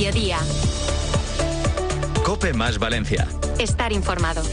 Mediodía. COPE más Valencia. Estar informado.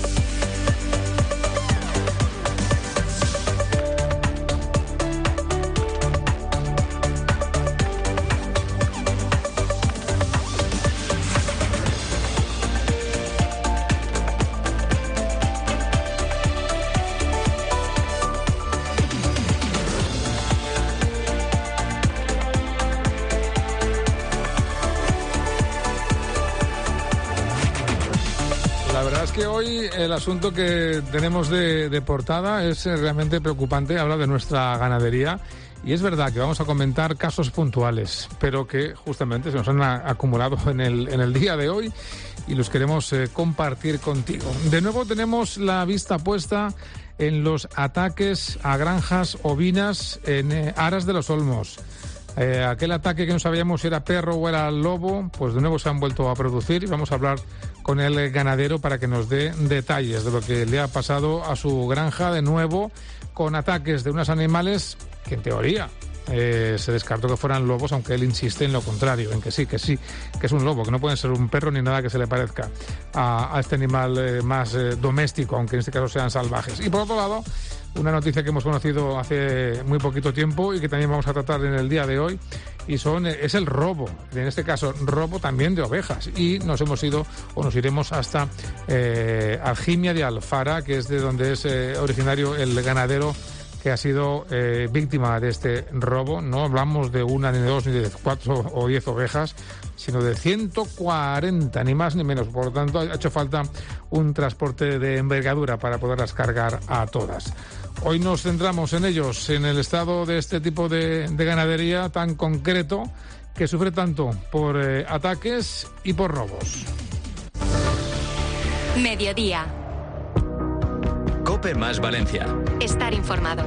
Que hoy el asunto que tenemos de portada es realmente preocupante. Habla de nuestra ganadería y es verdad que vamos a comentar casos puntuales, pero que justamente se nos han acumulado en el día de hoy y los queremos compartir contigo. De nuevo tenemos la vista puesta en los ataques a granjas ovinas en Aras de los Olmos. Aquel ataque que no sabíamos si era perro o era lobo, pues de nuevo se han vuelto a producir y vamos a hablar con el ganadero para que nos dé detalles de lo que le ha pasado a su granja, de nuevo con ataques de unos animales que en teoría se descartó que fueran lobos, aunque él insiste en lo contrario, en que sí, que es un lobo, que no puede ser un perro ni nada que se le parezca a este animal más doméstico, aunque en este caso sean salvajes. Y por otro lado, una noticia que hemos conocido hace muy poquito tiempo y que también vamos a tratar en el día de hoy, y es el robo, en este caso robo también de ovejas, y nos iremos hasta Algimia de Alfara, que es de donde es originario el ganadero que ha sido víctima de este robo. No hablamos de una, ni de dos, ni de 4 o 10 ovejas, sino de 140, ni más ni menos. Por lo tanto, ha hecho falta un transporte de envergadura para poderlas cargar a todas. Hoy nos centramos en ellos, en el estado de este tipo de ganadería tan concreto que sufre tanto por ataques y por robos. Mediodía. COPE más Valencia. Estar informado.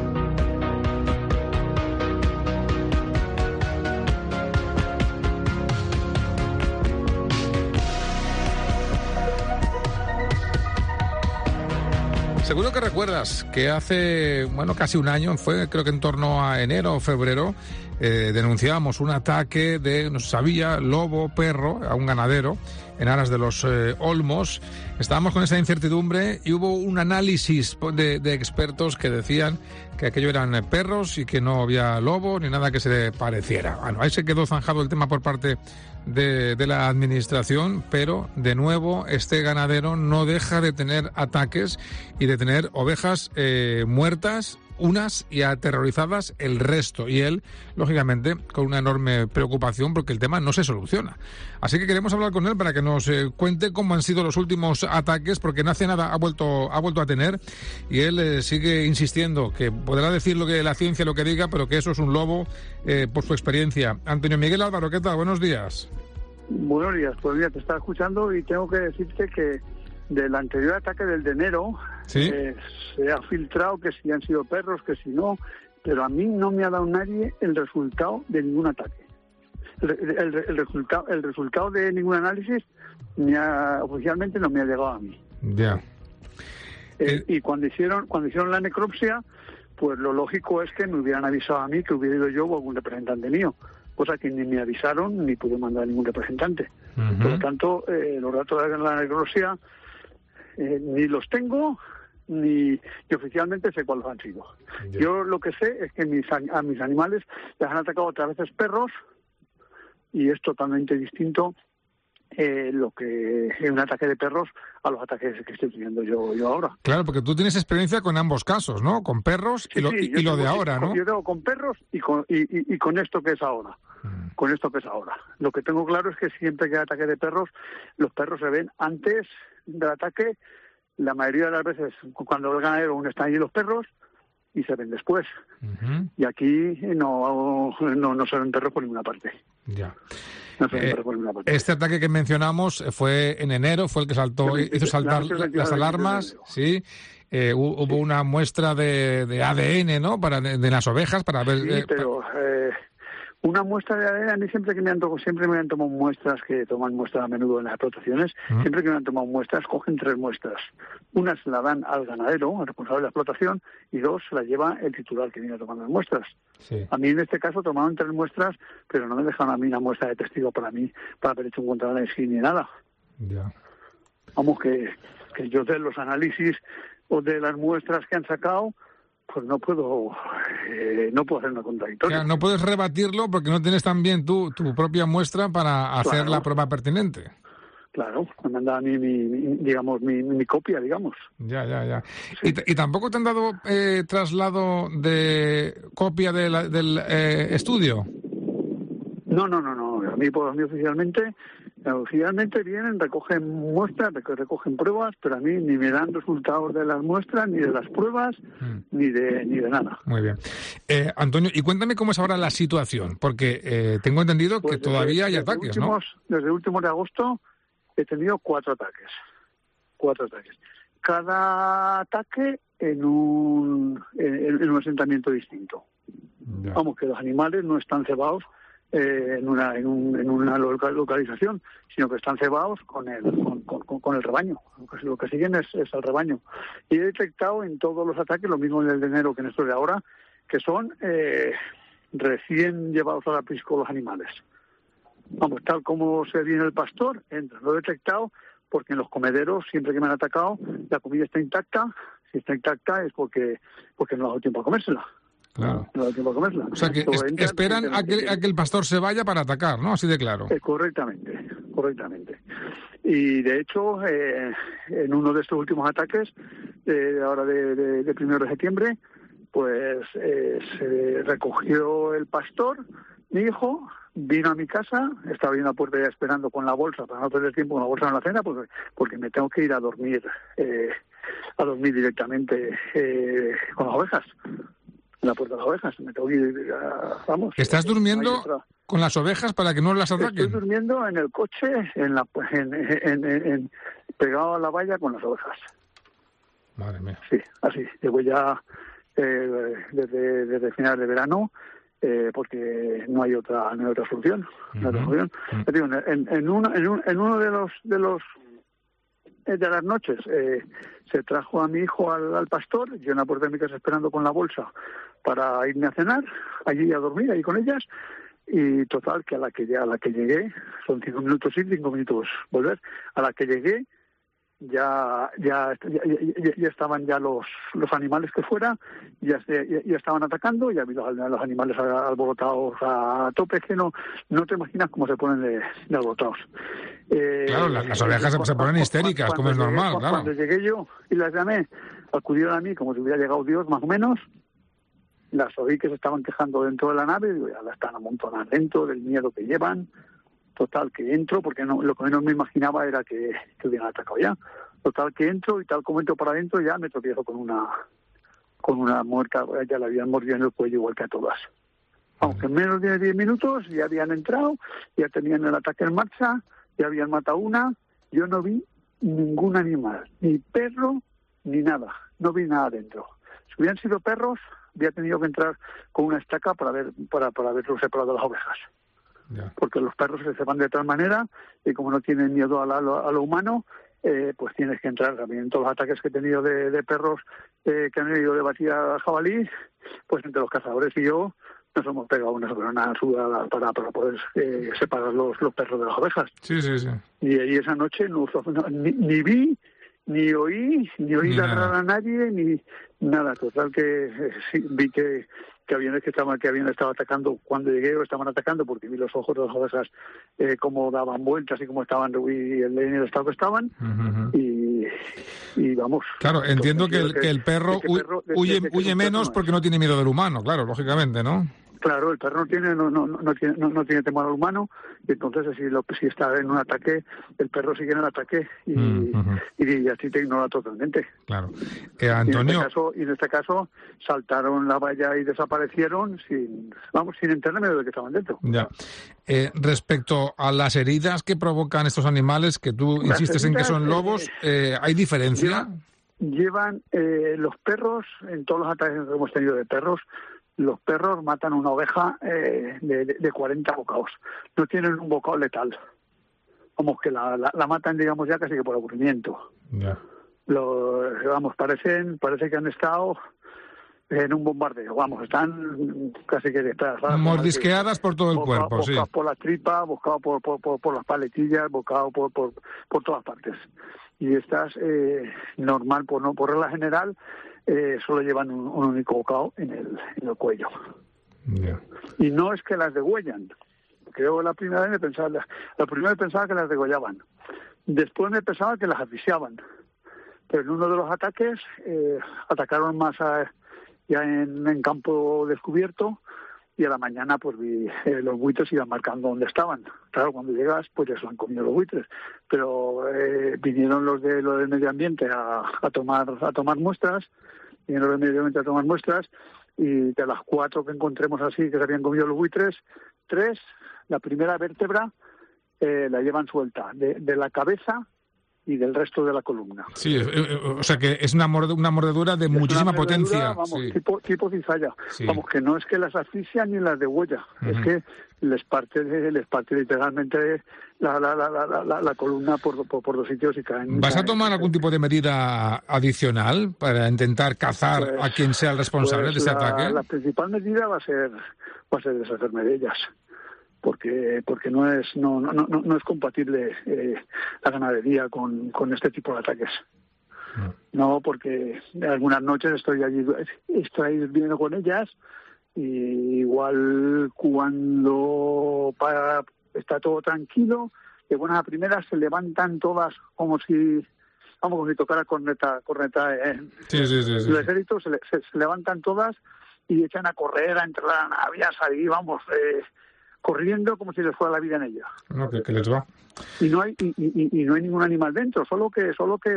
Seguro que recuerdas que hace, casi un año, fue creo que en torno a enero o febrero, denunciábamos un ataque no se sabía, lobo, perro, a un ganadero en Aras de los Olmos. Estábamos con esa incertidumbre y hubo un análisis de expertos que decían que aquello eran perros y que no había lobo ni nada que se le pareciera. Bueno, ahí se quedó zanjado el tema por parte de la administración, pero de nuevo este ganadero no deja de tener ataques y de tener ovejas muertas unas y aterrorizadas el resto, y él, lógicamente, con una enorme preocupación porque el tema no se soluciona. Así que queremos hablar con él para que nos cuente cómo han sido los últimos ataques, porque no hace nada ha vuelto a tener, y él sigue insistiendo que podrá decir lo que la ciencia lo que diga, pero que eso es un lobo por su experiencia. Antonio Miguel Álvaro, ¿qué tal? Buenos días. Buenos días, pues mira, te estaba escuchando y tengo que decirte que del anterior ataque del de enero, ¿sí? Se ha filtrado que si han sido perros, que si no, pero a mí no me ha dado nadie el resultado de ningún ataque. El resultado de ningún análisis oficialmente no me ha llegado a mí. Ya. Y cuando hicieron la necropsia, pues lo lógico es que me hubieran avisado a mí, que hubiera ido yo o algún representante mío, cosa que ni me avisaron ni pude mandar a ningún representante. Uh-huh. Por lo tanto, los datos de la necropsia ni los tengo, ni oficialmente sé cuáles han sido. Yeah. Yo lo que sé es que a mis animales les han atacado otras veces perros, y es totalmente distinto lo que es un ataque de perros a los ataques que estoy teniendo yo ahora. Claro, porque tú tienes experiencia con ambos casos, ¿no? Con perros y lo de ahora, ¿no? Yo tengo con perros y con esto que es ahora. Con esto que es ahora. Lo que tengo claro es que siempre que hay ataque de perros, los perros se ven antes del ataque, la mayoría de las veces cuando el ganadero aún están allí los perros, y se ven después. Uh-huh. Y aquí no se ven perros por ninguna parte. Ya. Este ataque que mencionamos fue en enero, fue el que hizo saltar las alarmas, ¿sí? Hubo una muestra de ADN, ¿no? De las ovejas para ver. Sí, pero Una muestra de ADN, a mí siempre me han tomado muestras, que toman muestras a menudo en las explotaciones, siempre que me han tomado muestras, cogen 3 muestras. Una se la dan al ganadero, al responsable de la explotación, y 2 se la lleva el titular que viene tomando las muestras. Sí. A mí en este caso tomaron 3 muestras, pero no me dejaron a mí una muestra de testigo para haber hecho un contraanálisis ni nada. Ya. Vamos, que yo de los análisis o de las muestras que han sacado, pues no puedo hacer una contradictoria. Claro, no puedes rebatirlo porque no tienes también tu propia muestra para hacer la prueba pertinente. Claro, me mandan a mí mi copia, digamos. Ya. Sí. ¿Y tampoco te han dado traslado de copia del estudio? No. A mí oficialmente vienen, recogen muestras, recogen pruebas, pero a mí ni me dan resultados de las muestras, ni de las pruebas, ni de nada. Muy bien. Antonio, y cuéntame cómo es ahora la situación, porque tengo entendido que todavía hay ataques, ¿no? Desde el último de agosto he tenido 4 ataques. 4 ataques. Cada ataque en un asentamiento distinto. Ya. Vamos, que los animales no están cebados en una localización, sino que están cebados con el rebaño. Lo que siguen es el rebaño. Y he detectado en todos los ataques, lo mismo en el de enero que en estos de ahora, que son recién llevados a la aprisco los animales. Vamos, tal como se viene el pastor, lo he detectado porque en los comederos, siempre que me han atacado, la comida está intacta. Si está intacta es porque no ha dado tiempo a comérsela. Claro. No ha dado tiempo a comérsela. O sea que esperan a que el pastor se vaya para atacar, ¿no? Así de claro. Correctamente. Y de hecho, en uno de estos últimos ataques, ahora de 1 de septiembre, pues se recogió el pastor, mi hijo, vino a mi casa, estaba en la puerta ya esperando con la bolsa, para no perder tiempo con la bolsa en la cena, porque me tengo que ir a dormir directamente con las ovejas. En la puerta de las ovejas, me tengo que ir, vamos. ¿Estás durmiendo con las ovejas para que no las ataquen? Estoy durmiendo en el coche, pegado a la valla con las ovejas. Madre mía. Sí, así. Llevo ya desde finales de verano, porque no hay otra solución. En uno de las noches se trajo a mi hijo al pastor, yo en la puerta de mi casa esperando con la bolsa para irme a cenar, allí a dormir, ahí con ellas, y total que a la que llegué, son 5 minutos ir, 5 minutos volver, a la que llegué ya estaban ya los animales que fuera, ya estaban atacando, ya vi los animales alborotados a tope, que no te imaginas cómo se ponen de alborotados. Claro, las ovejas se ponen histéricas, como es normal, claro. Cuando llegué yo y las llamé, acudieron a mí como si hubiera llegado Dios, más o menos. Las oí que se estaban quejando dentro de la nave, digo, ya la están amontonadas dentro, del miedo que llevan. Total, que entro, porque lo que menos me imaginaba era que hubieran atacado ya. Total, que entro, y tal como entro para adentro, ya me tropiezo con una muerta, ya la habían mordido en el cuello igual que a todas. Aunque en menos de 10 minutos ya habían entrado, ya tenían el ataque en marcha, ya habían matado una. Yo no vi ningún animal, ni perro, ni nada. No vi nada dentro. Si hubieran sido perros, había tenido que entrar con una estaca para haberlos separado de las ovejas. Ya. Porque los perros se van de tal manera y como no tienen miedo a lo humano, pues tienes que entrar también. En todos los ataques que he tenido de perros que han ido de batida al jabalí, pues entre los cazadores y yo nos hemos pegado una sudada para poder separar los perros de las ovejas. Sí. Y ahí esa noche ni vi, ni oí ladrar a nadie, ni nada. Total que sí, vi que aviones que habían estado atacando cuando llegué, o estaban atacando, porque vi los ojos de las ovejas cómo daban vueltas y cómo estaban en el estado que estaban. Y vamos. Claro, entiendo que el perro huye menos porque no tiene miedo del humano, claro, lógicamente, ¿no? Claro, el perro no tiene temor al humano, y entonces si está en un ataque, el perro sigue en el ataque y así te ignora totalmente. Claro. Antonio. Y en este caso saltaron la valla y desaparecieron sin enterarme de que estaban dentro. Ya. Respecto a las heridas que provocan estos animales, que tú insistes en que son lobos, ¿hay diferencia? Llevan los perros, en todos los ataques que hemos tenido de perros, los perros matan una oveja de 40 bocados. No tienen un bocado letal. Vamos, que la matan, digamos, ya casi que por aburrimiento. Ya. Parece que han estado en un bombardeo. Vamos, están casi que despedazadas. Mordisqueadas por todo el cuerpo, sí. Bocados por la tripa, bocados por las paletillas, bocados por todas partes. Y estas, normal, por regla general, solo llevan un único bocado en el cuello. Yeah. Y no es que las degüellan. Creo la primera vez pensaba que las degollaban. Después me pensaba que las asfixiaban. Pero en uno de los ataques atacaron más ya en campo descubierto, y a la mañana pues vi los buitres iban marcando dónde estaban. Claro, cuando llegas pues ya se lo han comido los buitres, pero vinieron los del medio ambiente a tomar muestras, y de las 4 que encontremos así que se habían comido los buitres, 3, la primera vértebra la llevan suelta de la cabeza y del resto de la columna. Sí, o sea que es una mordedura de muchísima potencia. Vamos, sí. tipo cizalla. Sí. Vamos, que no es que las asfixia ni las degüella, es que les parte literalmente la columna por 2 sitios y caen. ¿Vas a tomar algún tipo de medida adicional para intentar cazar a quien sea el responsable de ese ataque? La principal medida va a ser deshacerme de ellas. Porque no es compatible la ganadería con este tipo de ataques. No, porque algunas noches estoy viviendo con ellas, y igual cuando está todo tranquilo, de buenas a primeras se levantan todas como si tocara corneta. Sí. El ejército se levantan todas y echan a correr, a entrar a la nave, a salir, corriendo como si les fuera la vida en ella. No, que les va. Y no hay ningún animal dentro, solo que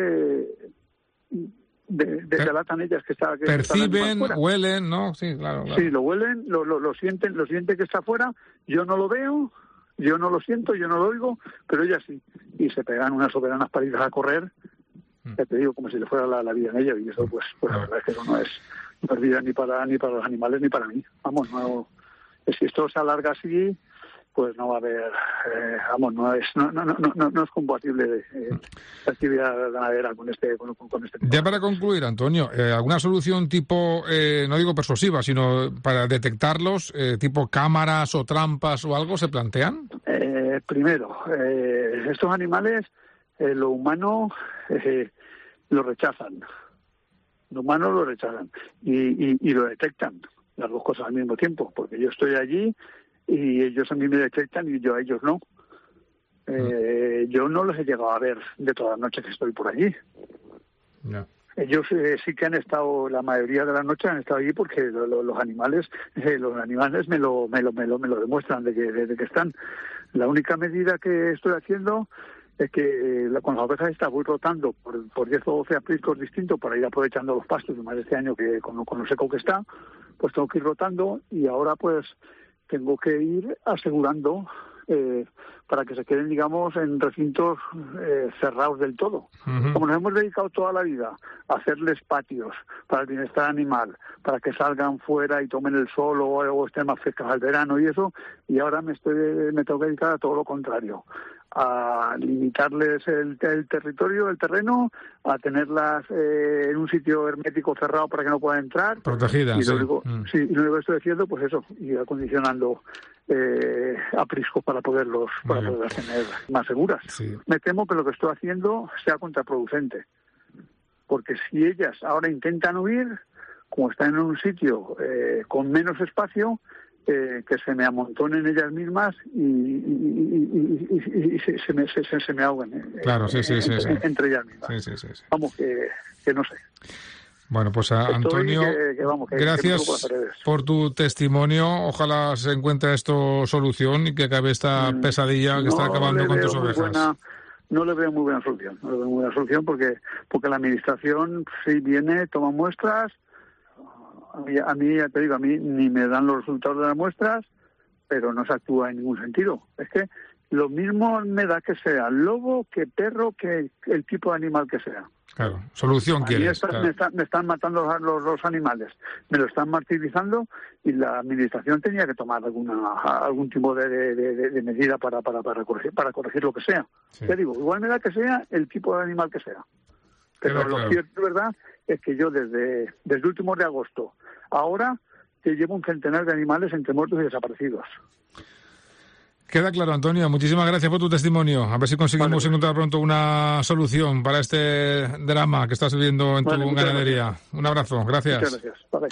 delatan ellas que perciben, huelen, ¿no? Sí, claro. Sí, lo huelen, lo sienten que está afuera. Yo no lo veo, yo no lo siento, yo no lo oigo, pero ellas sí. Y se pegan unas soberanas palizas a correr, ya te digo, como si les fuera la vida en ella. Y eso, pues la verdad es que eso no es vida ni para los animales ni para mí. Vamos, no. Si esto se alarga así, pues no va a haber, no es compatible la actividad ganadera con este tema. Ya para concluir, Antonio, ¿alguna solución tipo, no digo persuasiva, sino para detectarlos, tipo cámaras o trampas o algo, se plantean? Primero, estos animales, lo humano lo rechazan. Lo humano lo rechazan y lo detectan. Las 2 cosas al mismo tiempo, porque yo estoy allí y ellos a mí me detectan y yo a ellos no. Yo no los he llegado a ver de todas las noches que estoy por allí. No. Ellos sí que han estado, la mayoría de las noches han estado allí, porque los animales me lo demuestran de que están. La única medida que estoy haciendo es que con las ovejas voy rotando por 10 o 12 apriscos distintos para ir aprovechando los pastos, más este año que con lo seco que está, pues tengo que ir rotando, y ahora pues tengo que ir asegurando para que se queden, digamos, en recintos cerrados del todo. Como nos hemos dedicado toda la vida a hacerles patios para el bienestar animal, para que salgan fuera y tomen el sol o estén más frescas al verano y eso, y ahora me tengo que dedicar a todo lo contrario, a limitarles el territorio, el terreno, a tenerlas en un sitio hermético cerrado para que no puedan entrar. Protegidas, y lo único que estoy haciendo, pues eso, ir acondicionando apriscos para poderlas tener más seguras. Sí. Me temo que lo que estoy haciendo sea contraproducente, porque si ellas ahora intentan huir, como están en un sitio con menos espacio, que se me amontonen ellas mismas y se me ahoguen. Claro, sí. Entre ellas mismas. Sí. Vamos, que no sé. Bueno, pues Antonio, gracias por tu testimonio. Ojalá se encuentre esto solución y que acabe esta pesadilla que está acabando con tus ovejas. No le veo muy buena solución, porque la administración sí viene, toma muestras. A mí, ya te digo, a mí ni me dan los resultados de las muestras, pero no se actúa en ningún sentido. Es que lo mismo me da que sea lobo, que perro, que el tipo de animal que sea. Claro, solución A mí quieres. Claro. me están matando los animales, me lo están martirizando y la administración tenía que tomar algún tipo de medida para corregir lo que sea. Sí. Ya digo, igual me da que sea el tipo de animal que sea. Pero Queda lo claro. cierto, verdad, es que yo desde últimos de agosto, ahora te llevo un centenar de animales entre muertos y desaparecidos. Queda claro, Antonio. Muchísimas gracias por tu testimonio. A ver si conseguimos encontrar pronto una solución para este drama que estás viviendo en tu ganadería. Gracias. Un abrazo. Gracias. Muchas gracias. Bye.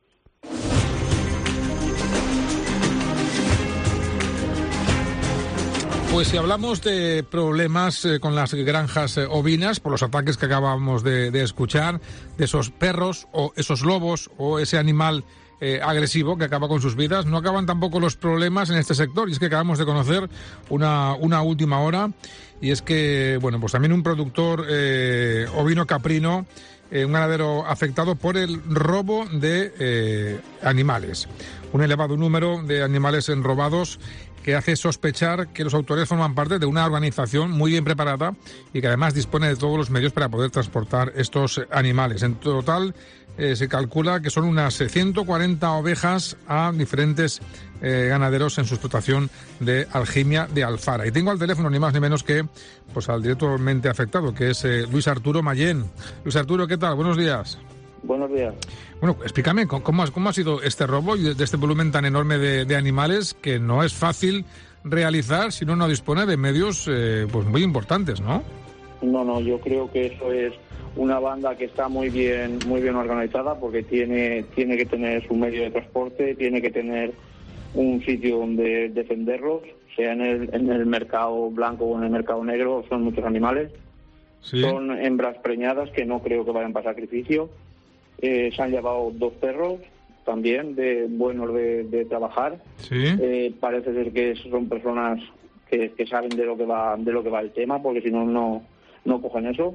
Pues si hablamos de problemas con las granjas ovinas, por los ataques que acabamos de escuchar, de esos perros o esos lobos o ese animal agresivo que acaba con sus vidas, no acaban tampoco los problemas en este sector. Y es que acabamos de conocer una última hora, y es que, bueno, pues también un productor ovino caprino, un ganadero afectado por el robo de animales. Un elevado número de animales robados que hace sospechar que los autores forman parte de una organización muy bien preparada y que además dispone de todos los medios para poder transportar estos animales. En total se calcula que son unas 140 ovejas a diferentes ganaderos en su explotación de Algimia de Alfara. Y tengo al teléfono ni más ni menos que pues al directamente afectado, que es Luis Arturo Mayén. Luis Arturo, ¿qué tal? Buenos días. Buenos días. Bueno, explícame, ¿cómo ha sido este robo de este volumen tan enorme de animales que no es fácil realizar si uno no dispone de medios pues muy importantes, ¿no? No, yo creo que eso es una banda que está muy bien organizada, porque tiene que tener su medio de transporte, tiene que tener un sitio donde defenderlos, sea en el mercado blanco o en el mercado negro. Son muchos animales. ¿Sí? Son hembras preñadas que no creo que vayan para sacrificio. Se han llevado 2 perros también buenos de trabajar. ¿Sí? Parece ser que son personas que saben de lo que va el tema, porque si no cogen eso.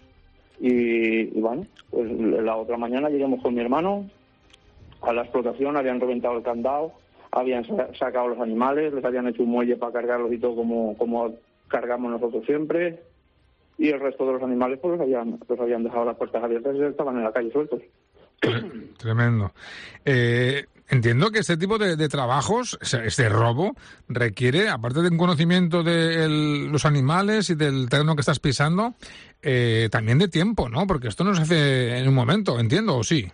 Y bueno, pues la otra mañana llegamos con mi hermano a la explotación, habían reventado el candado, habían sacado los animales, les habían hecho un muelle para cargarlos y todo como cargamos nosotros siempre. Y el resto de los animales pues los habían dejado las puertas abiertas y estaban en la calle sueltos. Tremendo. Entiendo que este tipo de trabajos, este robo, requiere, aparte de un conocimiento de los animales y del terreno que estás pisando, también de tiempo, ¿no? Porque esto no se hace en un momento, ¿entiendo? ¿O sí?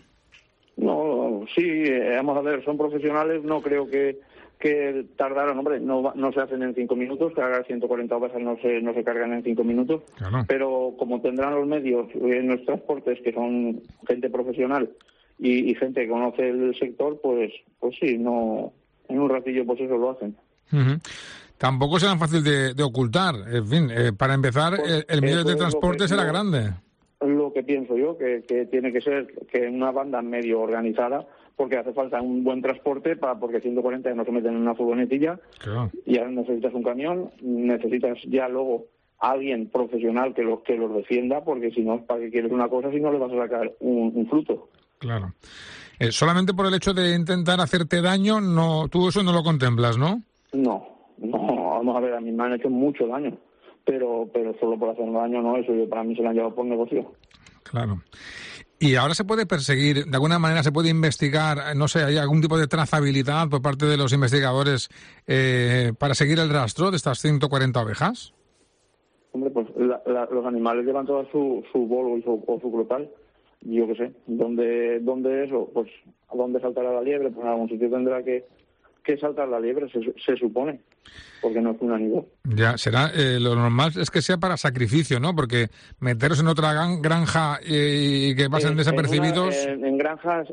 No, sí, vamos a ver, son profesionales, no creo que tardaron, hombre, no se hacen en 5 minutos, cargar 140 ovejas no se cargan en 5 minutos, claro. Pero como tendrán los medios en los transportes, que son gente profesional y gente que conoce el sector, pues sí, no, en un ratillo pues eso lo hacen. Uh-huh. Tampoco será fácil de ocultar, en fin, para empezar, pues el medio de transporte será grande. Lo que pienso yo, que tiene que ser que una banda medio organizada, porque hace falta un buen transporte, porque 140 no se meten en una furgonetilla, claro. Y ahora necesitas un camión, necesitas ya luego alguien profesional que los defienda, porque si no, ¿para qué quieres una cosa si no le vas a sacar un fruto? Claro. Solamente por el hecho de intentar hacerte daño, tú eso no lo contemplas, ¿no? No, vamos a ver, a mí me han hecho mucho daño, pero solo por hacer daño no, eso para mí se lo han llevado por negocio. Claro. ¿Y ahora se puede perseguir, de alguna manera se puede investigar, no sé, hay algún tipo de trazabilidad por parte de los investigadores para seguir el rastro de estas 140 ovejas? Hombre, pues los animales llevan toda su bolo o su crotal. Yo qué sé, ¿dónde eso? Pues ¿a dónde saltará la liebre? Pues en algún sitio tendrá que saltar la liebre, se supone, porque no es un animal. Ya, será, lo normal es que sea para sacrificio, ¿no? Porque meteros en otra granja y que pasen desapercibidos... En granjas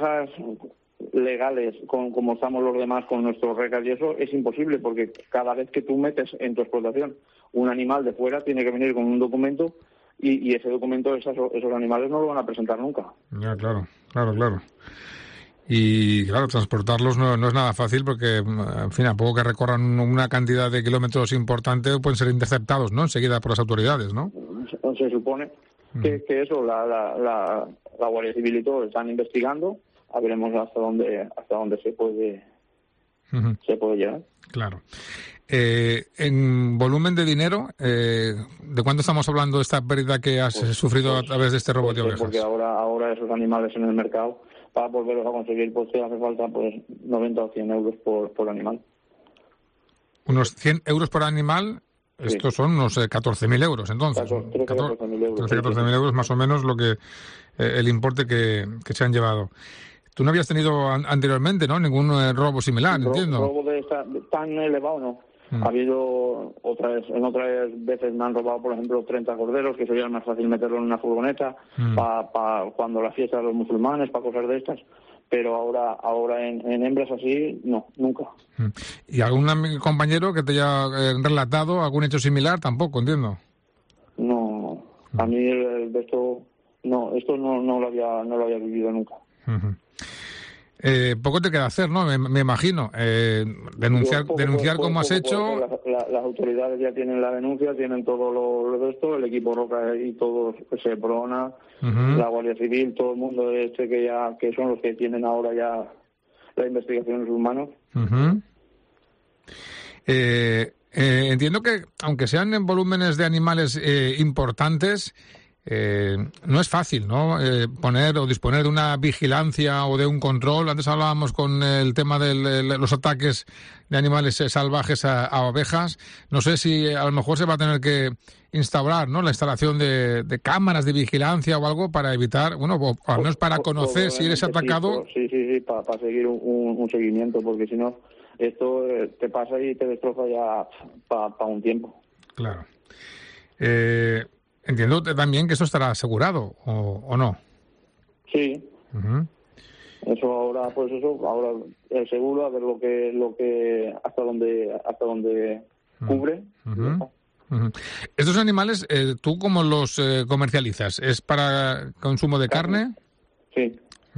legales, como estamos los demás con nuestros recas y eso, es imposible, porque cada vez que tú metes en tu explotación un animal de fuera, tiene que venir con un documento, y ese documento, esos animales no lo van a presentar nunca. Ya, claro. Y claro, transportarlos no es nada fácil, porque, en fin, a poco que recorran una cantidad de kilómetros importante, pueden ser interceptados, ¿no? Enseguida por las autoridades, ¿no? Se supone que eso, la Guardia Civil y todo están investigando. A veremos hasta dónde se puede se puede llegar. Claro. En volumen de dinero, ¿de cuánto estamos hablando de esta pérdida que has sufrido a través de este robo de ovejas? Porque ahora esos animales en el mercado, para volverlos a conseguir, pues te hace falta 90 o 100 euros por animal. Unos 100 euros por animal, sí. Estos son unos 14.000 euros, entonces. 14.000 euros. 14.000 euros más o menos lo que el importe que se han llevado. Tú no habías tenido anteriormente, ¿no? Ningún robo similar, entiendo. Robo tan elevado, no. Ha habido en otras veces me han robado, por ejemplo, 30 corderos, que sería más fácil meterlo en una furgoneta para cuando la fiesta de los musulmanes, para cosas de estas. Pero ahora en hembras así, no, nunca. ¿Y algún compañero que te haya relatado algún hecho similar? Tampoco, entiendo. No, a mí esto no lo había vivido nunca. Poco te queda hacer, ¿no? Me imagino. Denunciar como has hecho. Las autoridades ya tienen la denuncia, tienen todo lo de esto, el equipo Roca y todos, Seprona, la Guardia Civil, todo el mundo que son los que tienen ahora ya la investigación en sus manos. Entiendo que, aunque sean en volúmenes de animales importantes, no es fácil, ¿no? Poner o disponer de una vigilancia o de un control. Antes hablábamos con el tema de los ataques de animales salvajes a ovejas. No sé si a lo mejor se va a tener que instaurar, ¿no? La instalación de cámaras de vigilancia o algo para evitar, bueno, o al menos para conocer si eres atacado. Sí, para seguir un seguimiento, porque si no, esto te pasa y te destroza ya para un tiempo. Claro. Entiendo también que esto estará asegurado, ¿o no? Sí. Eso ahora el seguro, a ver lo que hasta dónde cubre. Estos animales, ¿tú cómo los comercializas? ¿Es para consumo de carne? Sí.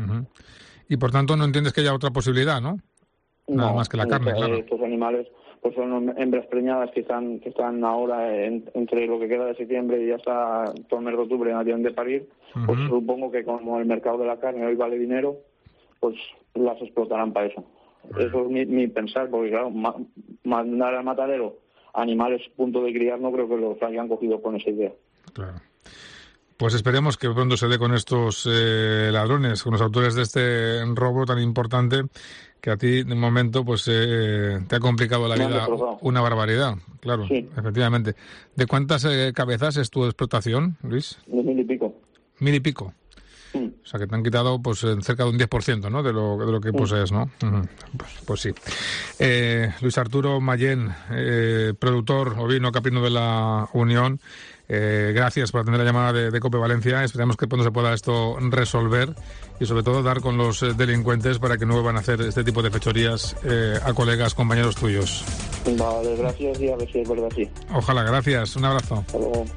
Y por tanto no entiendes que haya otra posibilidad, ¿no? Nada más que la carne, claro. Estos animales pues son hembras preñadas que están ahora entre lo que queda de septiembre y hasta todo el mes de octubre en avión de parir. Pues supongo que como el mercado de la carne hoy vale dinero, pues las explotarán para eso. Eso es mi pensar, porque claro, mandar al matadero animales punto de criar no creo que los hayan cogido con esa idea. Claro. Pues esperemos que pronto se dé con estos ladrones, con los autores de este robo tan importante que a ti, de momento, pues te ha complicado la vida una barbaridad. Claro, sí. Efectivamente. ¿De cuántas cabezas es tu explotación, Luis? De 1.000 y pico. 1.000 y pico. O sea, que te han quitado pues cerca de un 10%, ¿no? De lo que posees, ¿no? Pues sí. Luis Arturo Mayén, productor ovino caprino de la Unión, gracias por atender la llamada de COPE Valencia. Esperemos que pronto se pueda esto resolver y sobre todo dar con los delincuentes para que no vuelvan a hacer este tipo de fechorías a colegas, compañeros tuyos. Vale, gracias y a ver si es verdad así. Ojalá, gracias. Un abrazo. Hasta luego.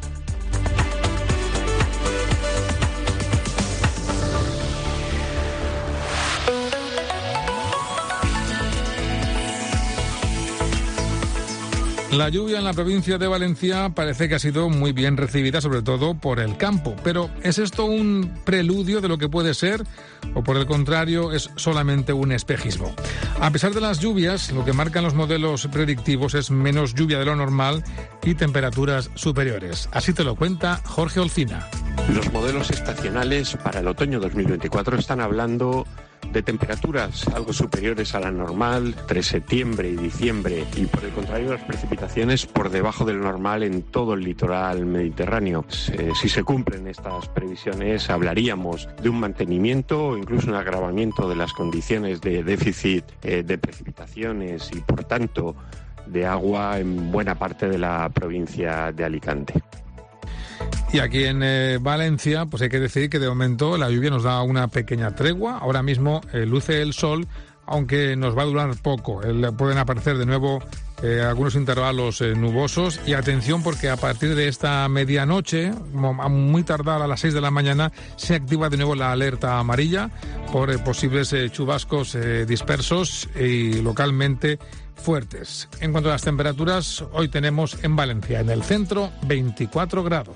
La lluvia en la provincia de Valencia parece que ha sido muy bien recibida, sobre todo por el campo. Pero ¿es esto un preludio de lo que puede ser? ¿O por el contrario es solamente un espejismo? A pesar de las lluvias, lo que marcan los modelos predictivos es menos lluvia de lo normal y temperaturas superiores. Así te lo cuenta Jorge Olcina. Los modelos estacionales para el otoño 2024 están hablando de temperaturas algo superiores a la normal entre septiembre y diciembre y por el contrario las precipitaciones por debajo del normal en todo el litoral mediterráneo. Si se cumplen estas previsiones hablaríamos de un mantenimiento o incluso un agravamiento de las condiciones de déficit de precipitaciones y por tanto de agua en buena parte de la provincia de Alicante. Y aquí en Valencia, pues hay que decir que de momento la lluvia nos da una pequeña tregua. Ahora mismo luce el sol, aunque nos va a durar poco. Pueden aparecer de nuevo algunos intervalos nubosos. Y atención porque a partir de esta medianoche, muy tardar a las 6 de la mañana, se activa de nuevo la alerta amarilla por posibles chubascos dispersos y localmente fuertes. En cuanto a las temperaturas, hoy tenemos en Valencia, en el centro, 24 grados.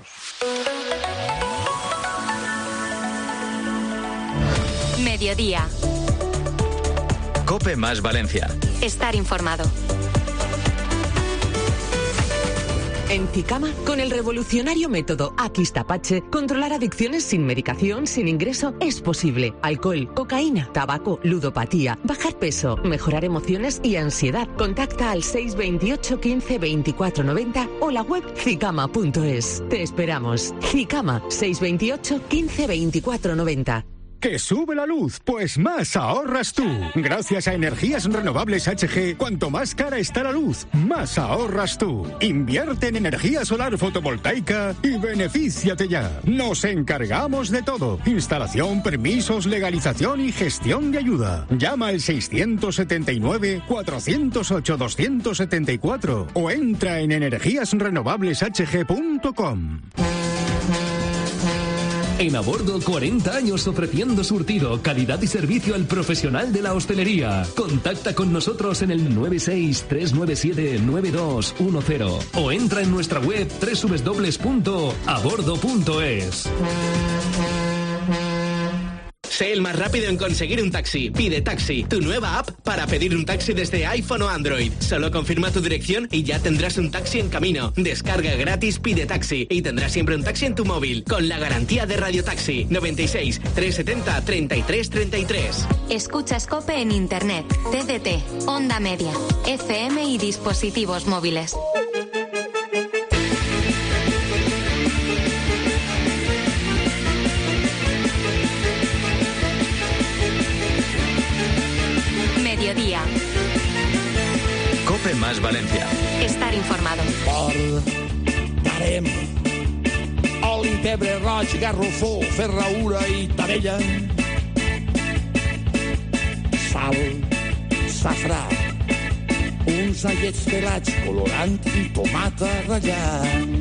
Mediodía. COPE más Valencia. Estar informado. En Zicama, con el revolucionario método Aquistapache, controlar adicciones sin medicación, sin ingreso, es posible. Alcohol, cocaína, tabaco, ludopatía, bajar peso, mejorar emociones y ansiedad. Contacta al 628 15 24 90 o la web zicama.es. Te esperamos. Zicama, 628 15 24 90. ¿Que sube la luz? Pues más ahorras tú. Gracias a Energías Renovables HG, cuanto más cara está la luz, más ahorras tú. Invierte en energía solar fotovoltaica y benefíciate ya. Nos encargamos de todo. Instalación, permisos, legalización y gestión de ayuda. Llama al 679-408-274 o entra en energíasrenovableshg.com. En Abordo, 40 años ofreciendo surtido, calidad y servicio al profesional de la hostelería. Contacta con nosotros en el 96-397-9210 o entra en nuestra web www.abordo.es. Sé el más rápido en conseguir un taxi. Pide Taxi, tu nueva app para pedir un taxi desde iPhone o Android. Solo confirma tu dirección y ya tendrás un taxi en camino. Descarga gratis Pide Taxi y tendrás siempre un taxi en tu móvil con la garantía de Radio Taxi. 96 370 33 33. Escuchas COPE en Internet, TDT, Onda Media, FM y dispositivos móviles. Mediodía. COPE más Valencia. Estar informado. Portarem oli, pebre roig, garrofó, ferradura i tabella, sal, safrà, uns allets pelats, colorant i tomata ratllant.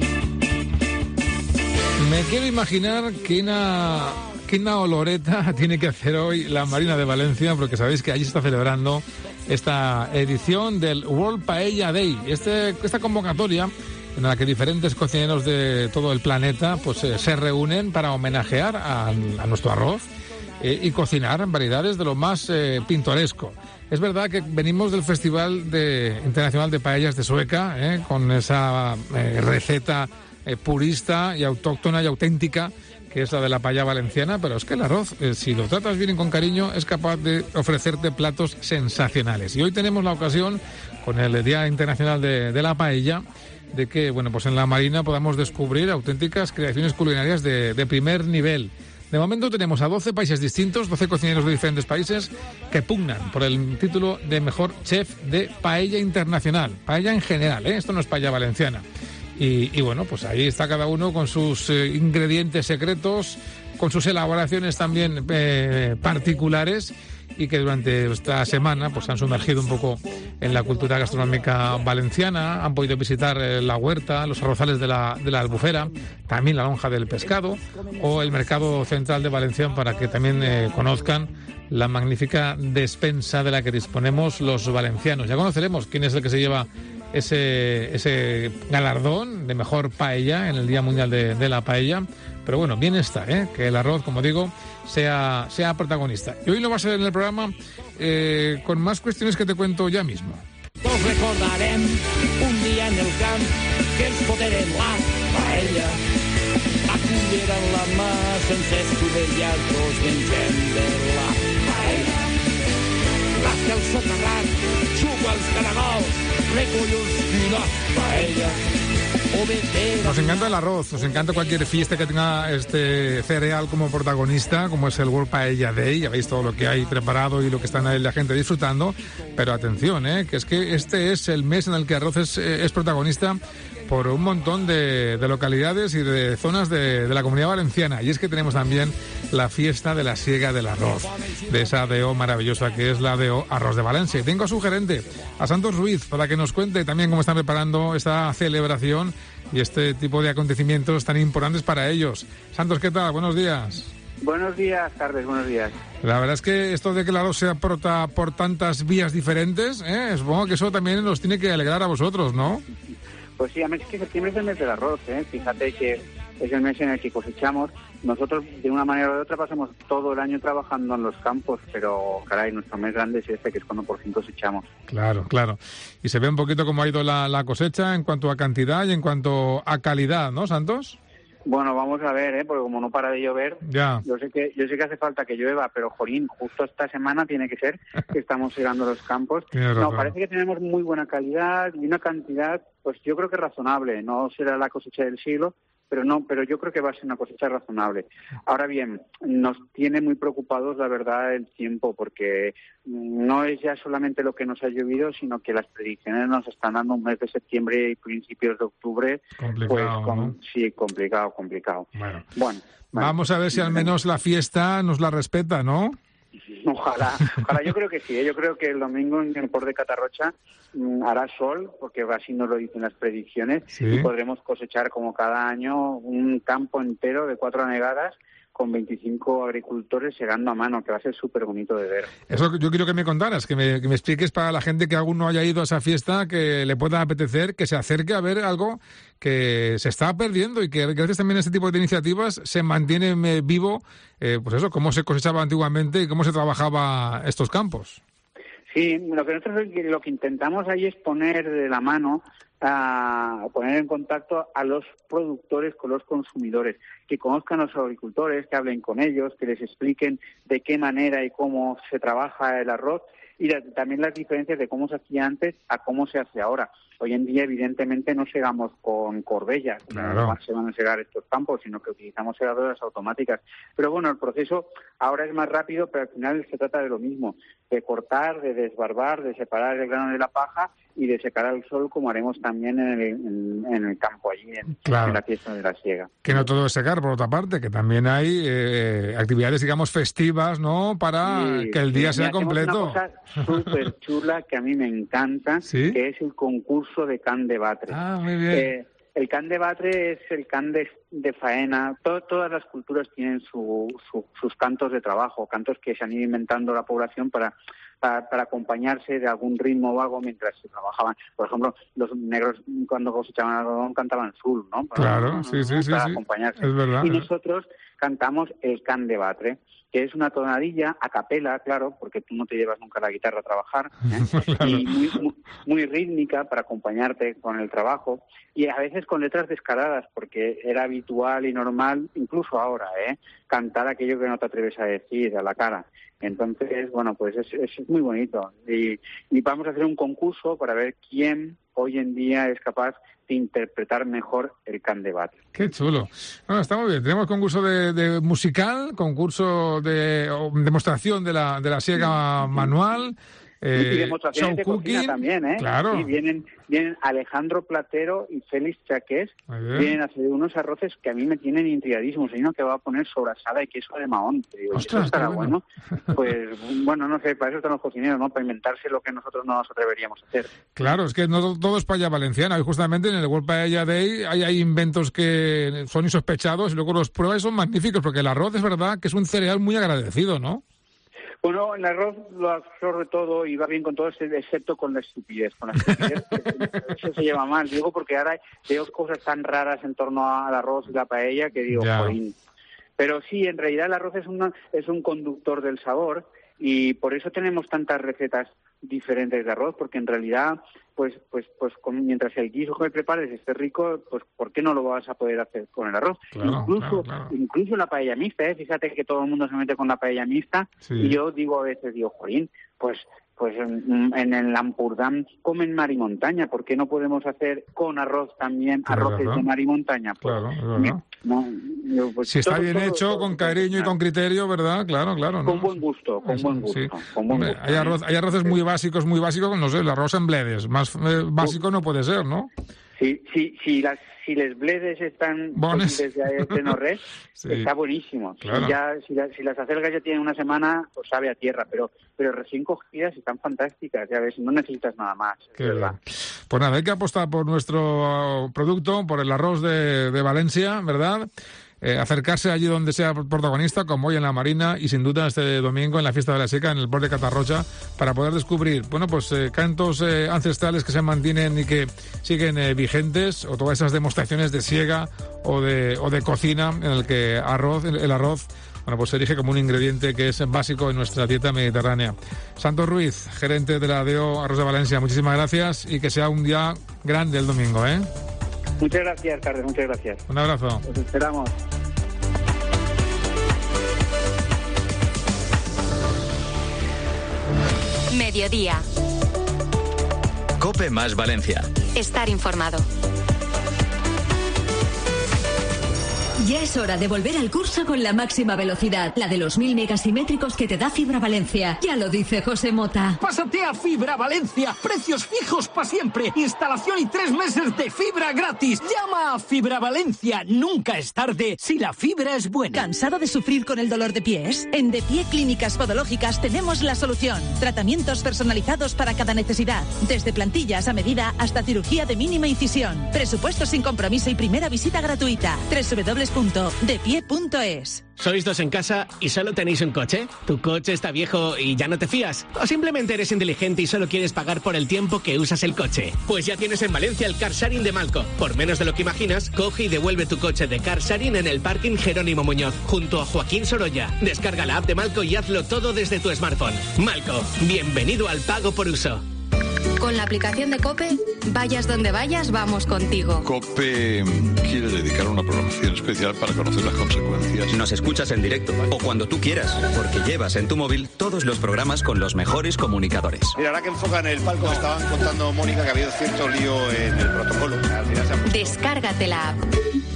Me quiero imaginar que una oloreta tiene que hacer hoy la Marina de Valencia, porque sabéis que allí se está celebrando esta edición del World Paella Day, esta convocatoria en la que diferentes cocineros de todo el planeta pues se reúnen para homenajear a nuestro arroz y cocinar variedades de lo más pintoresco. Es verdad que venimos del Festival Internacional de Paellas de Sueca, con esa receta purista y autóctona y auténtica, que es la de la paella valenciana, pero es que el arroz, si lo tratas bien y con cariño, es capaz de ofrecerte platos sensacionales. Y hoy tenemos la ocasión, con el Día Internacional de la Paella, de que, bueno, pues en la Marina podamos descubrir auténticas creaciones culinarias de primer nivel. De momento tenemos a 12 países distintos, 12 cocineros de diferentes países que pugnan por el título de mejor chef de paella internacional. Paella en general, esto no es paella valenciana. Y bueno, pues ahí está cada uno con sus ingredientes secretos, con sus elaboraciones también particulares, y que durante esta semana pues han sumergido un poco en la cultura gastronómica valenciana. Han podido visitar la huerta, los arrozales de la Albufera, también la lonja del pescado o el mercado central de Valencia, para que también conozcan la magnífica despensa de la que disponemos los valencianos. Ya conoceremos quién es el que se lleva ese galardón de mejor paella en el Día Mundial de la Paella. Pero bueno, bien está, que el arroz, como digo, sea protagonista. Y hoy lo va a ser en el programa con más cuestiones que te cuento ya mismo. Tots recordarem un dia en el camp que ens fotrem la paella. La cullera en la mà, sense escudellar, tots mengem de la paella. Rasca el socarrat, xupa els caragols, recollo els pilots, paella. Nos encanta el arroz, nos encanta cualquier fiesta que tenga este cereal como protagonista, como es el World Paella Day. Ya veis todo lo que hay preparado y lo que están ahí la gente disfrutando. Pero atención, que es que este es el mes en el que el arroz es protagonista por un montón de localidades y de zonas de la Comunidad Valenciana. Y es que tenemos también la fiesta de la siega del arroz, de esa DO maravillosa que es la DO Arroz de Valencia. Y tengo a su gerente, a Santos Ruiz, para que nos cuente también cómo están preparando esta celebración y este tipo de acontecimientos tan importantes para ellos. Santos, ¿qué tal? Buenos días. Buenos días, Carles, buenos días. La verdad es que esto de que el arroz sea por tantas vías diferentes, supongo que eso también nos tiene que alegrar a vosotros, ¿no? Pues sí, a mí es que septiembre es el mes del arroz, Fíjate que es el mes en el que cosechamos. Nosotros, de una manera o de otra, pasamos todo el año trabajando en los campos, pero, caray, nuestro mes grande es este, que es cuando por fin cosechamos. Claro, claro. Y se ve un poquito cómo ha ido la cosecha en cuanto a cantidad y en cuanto a calidad, ¿no, Santos? Bueno, vamos a ver, porque como no para de llover, yo sé que hace falta que llueva, pero jolín, justo esta semana tiene que ser que estamos llegando a los campos. No, parece que tenemos muy buena calidad y una cantidad, pues yo creo que razonable. No será la cosecha del siglo, pero yo creo que va a ser una cosecha razonable. Ahora bien, nos tiene muy preocupados, la verdad, el tiempo, porque no es ya solamente lo que nos ha llovido, sino que las predicciones nos están dando un mes de septiembre y principios de octubre. Complicado, ¿no? Sí, complicado. Bueno. Vamos a ver si al menos la fiesta nos la respeta, ¿no? Ojalá, yo creo que sí. Yo creo que el domingo en el Port de Catarrocha hará sol, porque así nos lo dicen las predicciones, y podremos cosechar como cada año un campo entero de 4 anegadas con 25 agricultores segando a mano, que va a ser súper bonito de ver. Eso yo quiero que me contaras, que me expliques para la gente que aún no haya ido a esa fiesta, que le pueda apetecer, que se acerque a ver algo que se está perdiendo y que gracias también a este tipo de iniciativas se mantiene vivo, pues eso, cómo se cosechaba antiguamente y cómo se trabajaba estos campos. Sí, lo que intentamos ahí es poner de la mano, poner en contacto a los productores con los consumidores, que conozcan a los agricultores, que hablen con ellos, que les expliquen de qué manera y cómo se trabaja el arroz, y también las diferencias de cómo se hacía antes a cómo se hace ahora. Hoy en día, evidentemente, no segamos con corbeillas, no se van a segar estos campos, sino que utilizamos segadoras automáticas. Pero bueno, el proceso ahora es más rápido, pero al final se trata de lo mismo, de cortar, de desbarbar, de separar el grano de la paja y de secar al sol, como haremos también en el campo allí, en la fiesta de la siega. Que no todo es secar, por otra parte, que también hay actividades, digamos, festivas, ¿no?, para que el día sea completo. Una cosa súper chula que a mí me encanta, que es el concurso de can de batre. Muy bien. El can de batre es el can de faena. Todas las culturas tienen sus cantos de trabajo, cantos que se han ido inventando la población para acompañarse de algún ritmo vago mientras se trabajaban. Por ejemplo, los negros cuando cosechaban algodón cantaban sul, ¿no? Claro, sí. Para acompañarse. Es verdad. Y nosotros cantamos el can de batre, que es una tonadilla a capela, claro, porque tú no te llevas nunca la guitarra a trabajar, Claro. Y muy rítmica para acompañarte con el trabajo, y a veces con letras descaradas, porque era habitual y normal, incluso ahora, cantar aquello que no te atreves a decir a la cara. Entonces, bueno, pues es muy bonito. Y vamos a hacer un concurso para ver quién hoy en día es capaz de interpretar mejor el can de batre. Qué chulo. Bueno, está muy bien. Tenemos concurso de musical, concurso de demostración de la siega manual. Y demostraciones de cocina también, Claro. Sí, vienen Alejandro Platero y Félix Chaqués, vienen a hacer unos arroces que a mí me tienen intrigadísimos. Hay uno que va a poner sobrasada y queso de Mahón. Te digo, ostras, ¿eso estará bueno? Pues, bueno, no sé, para eso están los cocineros, ¿no? Para inventarse lo que nosotros no nos atreveríamos a hacer. Claro, es que no todo es paella valenciana. Y justamente en el World Paella Day hay inventos que son insospechados y luego los pruebas y son magníficos, porque el arroz es verdad que es un cereal muy agradecido, ¿no? Bueno, el arroz lo absorbe todo y va bien con todo, excepto con la estupidez. Con la estupidez eso se lleva mal. Digo porque ahora veo cosas tan raras en torno al arroz y la paella que digo, jolín. Pero sí, en realidad el arroz es un conductor del sabor, y por eso tenemos tantas recetas diferentes de arroz, porque en realidad, pues mientras el guiso que prepares esté rico, pues ¿por qué no lo vas a poder hacer con el arroz? Claro, incluso la paella mixta, fíjate que todo el mundo se mete con la paella mixta, y yo digo a veces, jolín, pues en el Ampurdán comen mar y montaña, ¿por qué no podemos hacer con arroz también arroces de mar y montaña? Pues, claro. Si está bien hecho, con cariño y con criterio, ¿verdad? Claro. Con buen gusto, Sí. Hay arroces muy básicos, no sé, el arroz en bledes, más básico no puede ser, ¿no? Si les bledes están desde no res, está buenísimo. Claro. Si las acelgas ya tienen una semana, pues sabe a tierra, pero recién cogidas están fantásticas, ya ves, no necesitas nada más. Qué verdad. Pues nada, hay que apostar por nuestro producto, por el arroz de Valencia, ¿verdad? acercarse allí donde sea protagonista, como hoy en la Marina y sin duda este domingo en la Fiesta de la Seca, en el Port de Catarroja, para poder descubrir, bueno, pues cantos ancestrales que se mantienen y que siguen vigentes, o todas esas demostraciones de siega o de cocina en el que el arroz, bueno, pues se erige como un ingrediente que es básico en nuestra dieta mediterránea. Santos Ruiz, gerente de la DEO Arroz de Valencia, muchísimas gracias y que sea un día grande el domingo, ¿eh? Muchas gracias, Carles, muchas gracias. Un abrazo. Los esperamos. Mediodía. COPE más Valencia. Estar informado. Ya es hora de volver al curso con la máxima velocidad, la de los 1000 megasimétricos que te da Fibra Valencia. Ya lo dice José Mota. Pásate a Fibra Valencia. Precios fijos para siempre. Instalación y 3 meses de fibra gratis. Llama a Fibra Valencia. Nunca es tarde si la fibra es buena. ¿Cansado de sufrir con el dolor de pies? En De Pie Clínicas Podológicas tenemos la solución. Tratamientos personalizados para cada necesidad. Desde plantillas a medida hasta cirugía de mínima incisión. Presupuesto sin compromiso y primera visita gratuita. www.depie.es. ¿Sois dos en casa y solo tenéis un coche? ¿Tu coche está viejo y ya no te fías? ¿O simplemente eres inteligente y solo quieres pagar por el tiempo que usas el coche? Pues ya tienes en Valencia el Car Sharing de Malco. Por menos de lo que imaginas, coge y devuelve tu coche de Car Sharing en el parking Jerónimo Muñoz, junto a Joaquín Sorolla. Descarga la app de Malco y hazlo todo desde tu smartphone. Malco, bienvenido al pago por uso. Con la aplicación de COPE, vayas donde vayas, vamos contigo. COPE quiere dedicar una programación especial para conocer las consecuencias. Nos escuchas en directo o cuando tú quieras, porque llevas en tu móvil todos los programas con los mejores comunicadores. Mira, ahora que enfocan el palco, me estaban contando, Mónica, que ha habido cierto lío en el protocolo. Descárgate la app.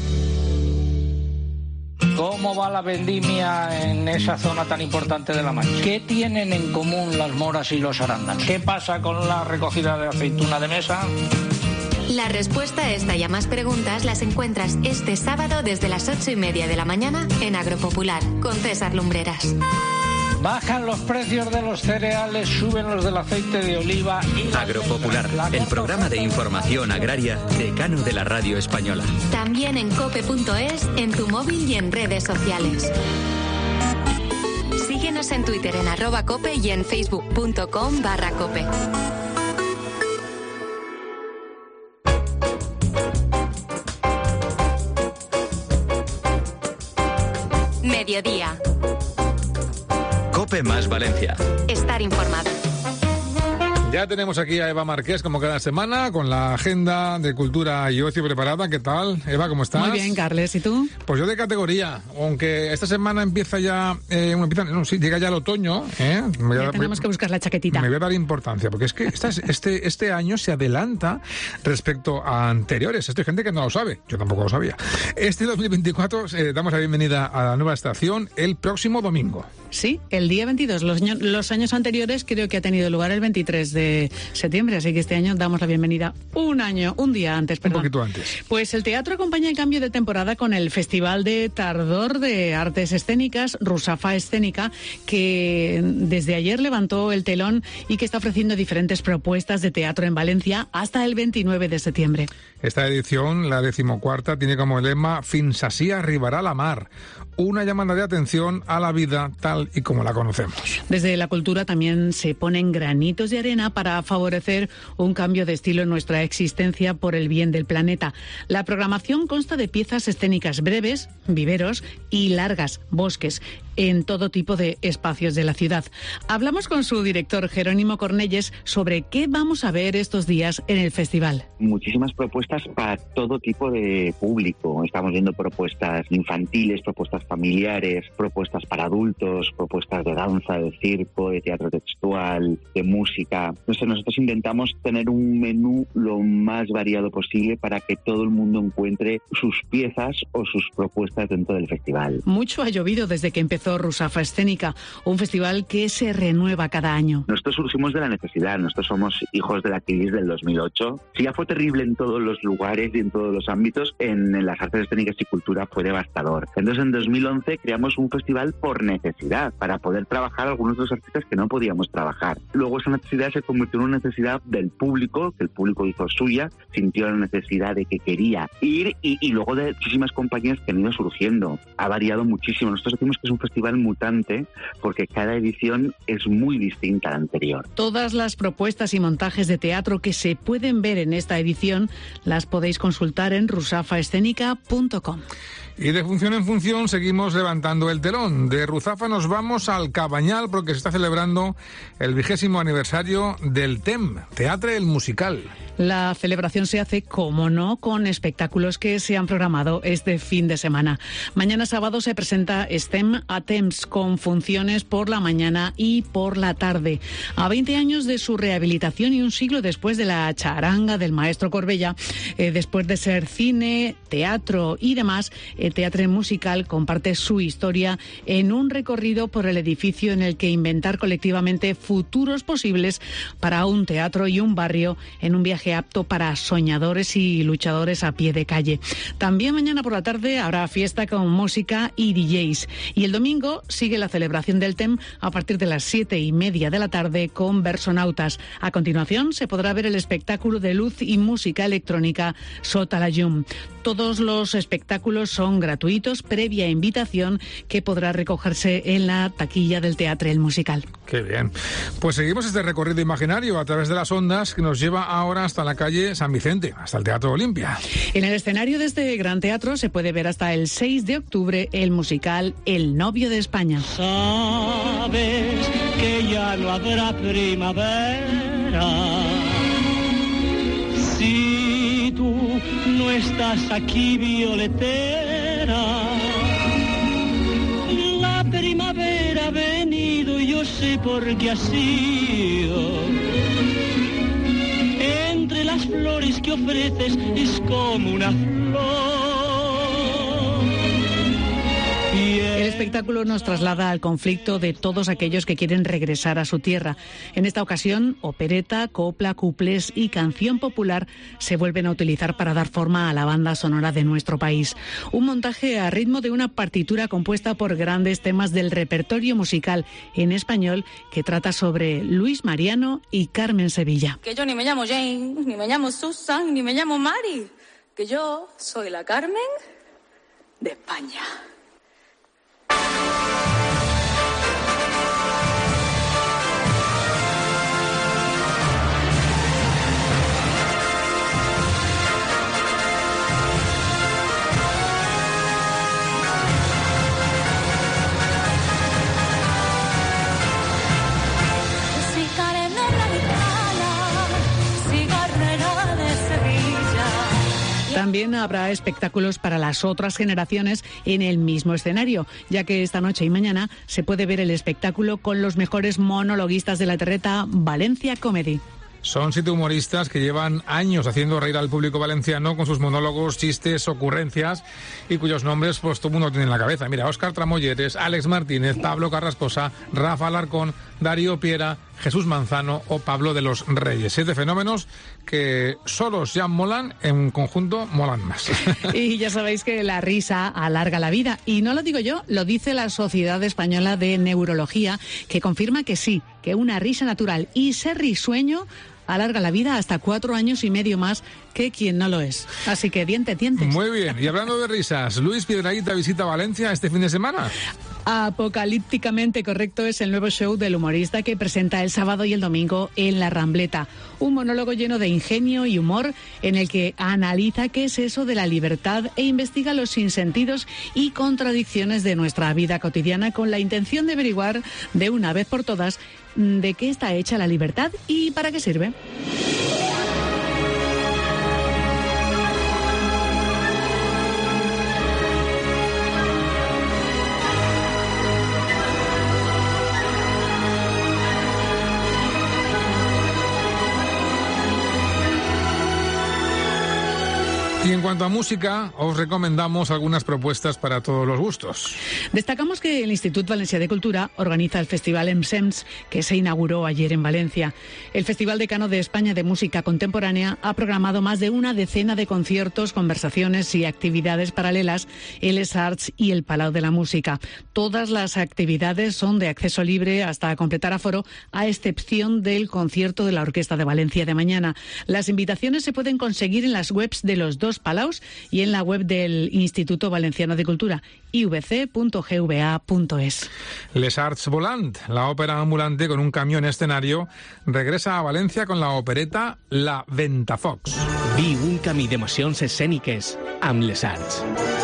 ¿Cómo va la vendimia en esa zona tan importante de La Mancha? ¿Qué tienen en común las moras y los arándanos? ¿Qué pasa con la recogida de aceituna de mesa? La respuesta a esta y a más preguntas las encuentras este sábado desde las 8:30 de la mañana en Agropopular con César Lumbreras. Bajan los precios de los cereales, suben los del aceite de oliva y... Agropopular, el programa de información agraria decano de la radio española. También en cope.es, en tu móvil y en redes sociales. Síguenos en Twitter en @cope y en facebook.com/cope. Mediodía. COPE más Valencia. Estar informado. Ya tenemos aquí a Eva Marqués, como cada semana, con la agenda de cultura y ocio preparada. ¿Qué tal, Eva? ¿Cómo estás? Muy bien, Carles. ¿Y tú? Pues yo de categoría, aunque esta semana empieza ya, llega ya el otoño. Ya tenemos que buscar la chaquetita. Me voy a dar importancia, porque es que este año se adelanta respecto a anteriores. Esto hay gente que no lo sabe, yo tampoco lo sabía. Este 2024 damos la bienvenida a la nueva estación el próximo domingo. Sí, el día 22. Los años anteriores creo que ha tenido lugar el 23 de septiembre, así que este año damos la bienvenida un día antes, perdón. Un poquito antes. Pues el teatro acompaña el cambio de temporada con el Festival de Tardor de Artes Escénicas, Rusafa Escénica, que desde ayer levantó el telón y que está ofreciendo diferentes propuestas de teatro en Valencia hasta el 29 de septiembre. Esta edición, la 14ª, tiene como lema «Fins así arribará la mar», una llamada de atención a la vida tal y como la conocemos. Desde la cultura también se ponen granitos de arena para favorecer un cambio de estilo en nuestra existencia por el bien del planeta. La programación consta de piezas escénicas breves, viveros y largas, bosques, en todo tipo de espacios de la ciudad. Hablamos con su director, Jerónimo Cornelles, sobre qué vamos a ver estos días en el festival. Muchísimas propuestas para todo tipo de público. Estamos viendo propuestas infantiles, propuestas familiares, propuestas para adultos, propuestas de danza, de circo, de teatro textual, de música. Nosotros intentamos tener un menú lo más variado posible para que todo el mundo encuentre sus piezas o sus propuestas dentro del festival. Mucho ha llovido desde que empezó organizó Rusafa Escénica, un festival que se renueva cada año. Nosotros surgimos de la necesidad, nosotros somos hijos de la crisis del 2008. Si ya fue terrible en todos los lugares y en todos los ámbitos, en las artes escénicas y cultura fue devastador. Entonces en 2011 creamos un festival por necesidad, para poder trabajar algunos de los artistas que no podíamos trabajar. Luego esa necesidad se convirtió en una necesidad del público, que el público hizo suya, sintió la necesidad de que quería ir y luego de muchísimas compañías que han ido surgiendo. Ha variado muchísimo. Nosotros decimos que es un festival mutante porque cada edición es muy distinta a la anterior. Todas las propuestas y montajes de teatro que se pueden ver en esta edición las podéis consultar en rusafaescénica.com. Y de función en función seguimos levantando el telón. De Ruzafa nos vamos al Cabañal porque se está celebrando el 20º aniversario del TEM, Teatre el Musical. La celebración se hace, como no, con espectáculos que se han programado este fin de semana. Mañana sábado se presenta STEM a Temps con funciones por la mañana y por la tarde. A 20 años de su rehabilitación y un siglo después de la charanga del maestro Corbella, después de ser cine, teatro y demás, el Teatre Musical comparte su historia en un recorrido por el edificio en el que inventar colectivamente futuros posibles para un teatro y un barrio en un viaje apto para soñadores y luchadores a pie de calle. También mañana por la tarde habrá fiesta con música y DJs. Y el domingo sigue la celebración del TEM a partir de las 7:30 de la tarde con Versonautas. A continuación se podrá ver el espectáculo de luz y música electrónica Sota la Llum. Todos los espectáculos son gratuitos, previa invitación que podrá recogerse en la taquilla del Teatre el Musical. Qué bien. Pues seguimos este recorrido imaginario a través de las ondas que nos lleva ahora hasta la calle San Vicente, hasta el Teatro Olimpia. En el escenario de este gran teatro se puede ver hasta el 6 de octubre el musical El novio de España. Sabes que ya no habrá primavera si tú no estás aquí, violetera. La primavera ha venido y yo sé por qué ha sido. Entre las flores que ofreces es como una flor. El espectáculo nos traslada al conflicto de todos aquellos que quieren regresar a su tierra. En esta ocasión, opereta, copla, cuplés y canción popular se vuelven a utilizar para dar forma a la banda sonora de nuestro país. Un montaje a ritmo de una partitura compuesta por grandes temas del repertorio musical en español que trata sobre Luis Mariano y Carmen Sevilla. Que yo ni me llamo Jane, ni me llamo Susan, ni me llamo Mari. Que yo soy la Carmen de España. También habrá espectáculos para las otras generaciones en el mismo escenario, ya que esta noche y mañana se puede ver el espectáculo con los mejores monologuistas de la terreta Valencia Comedy. Son 7 humoristas que llevan años haciendo reír al público valenciano con sus monólogos, chistes, ocurrencias y cuyos nombres pues todo el mundo tiene en la cabeza. Mira, Óscar Tramolleres, Alex Martínez, Pablo Carrascosa, Rafa Alarcón, Darío Piera, Jesús Manzano o Pablo de los Reyes. 7 fenómenos que solos ya molan, en conjunto molan más. Y ya sabéis que la risa alarga la vida. Y no lo digo yo, lo dice la Sociedad Española de Neurología, que confirma que sí, que una risa natural y ser risueño alarga la vida hasta 4 años y medio más que quien no lo es. Así que dientes. Muy bien. Y hablando de risas, Luis Piedrahita visita Valencia este fin de semana. Apocalípticamente correcto es el nuevo show del humorista que presenta el sábado y el domingo en La Rambleta. Un monólogo lleno de ingenio y humor en el que analiza qué es eso de la libertad e investiga los sinsentidos y contradicciones de nuestra vida cotidiana con la intención de averiguar de una vez por todas de qué está hecha la libertad y para qué sirve. Y en cuanto a música, os recomendamos algunas propuestas para todos los gustos. Destacamos que el Institut Valencià de Cultura organiza el Festival EMSEMS, que se inauguró ayer en Valencia. El Festival Decano de España de Música Contemporánea ha programado más de una decena de conciertos, conversaciones y actividades paralelas en Les Arts y el Palau de la Música. Todas las actividades son de acceso libre hasta completar aforo, a excepción del concierto de la Orquesta de Valencia de mañana. Las invitaciones se pueden conseguir en las webs de los dos palaus y en la web del Instituto Valenciano de Cultura, ivc.gva.es. Les Arts Volant, la ópera ambulante con un camión escenario, regresa a Valencia con la opereta La Ventafocs. Viu un camí d'emocions escèniques amb Les Arts.